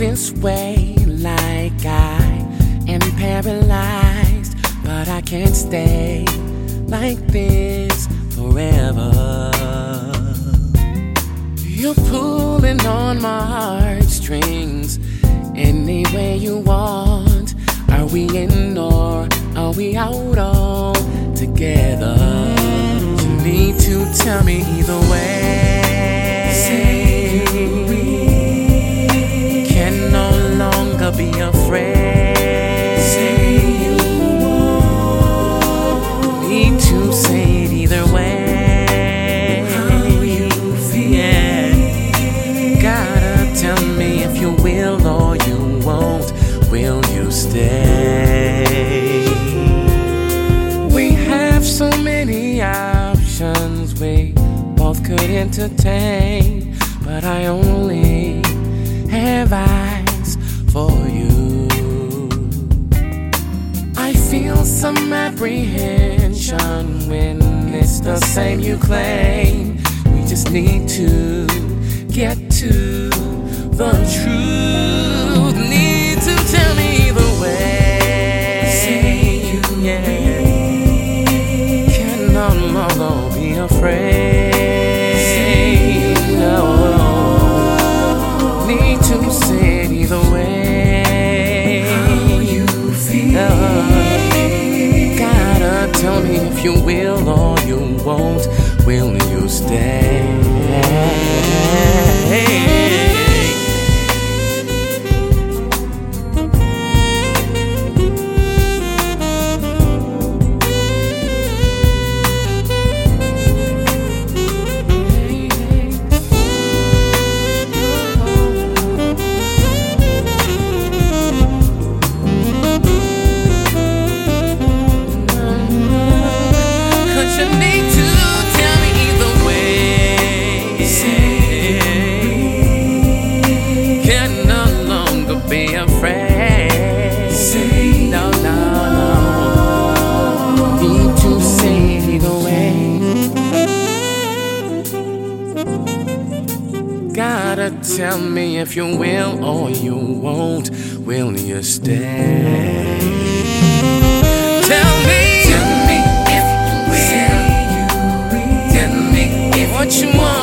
this way, like I am paralyzed, but I can't stay like this forever. You're pulling on my heartstrings any way you want. Are we in or are we out all together? You need to tell me either way. Say we can no longer be afraid. Say you won't. Need to say it either way. How you feel? Yeah. Gotta tell me if you will or you won't. Will you stay? We have so many options we both could entertain, but I only have eyes for you. I feel some apprehension when it's the same you claim. We just need to get to the truth. Need to tell me the way. Say you can no longer be afraid. No, need to say it either way. How you feel? Gotta tell me if you will or you won't. Will you stay? Gotta tell me if you will or you won't. Will you stay? Tell me if you will. Tell me if what you want.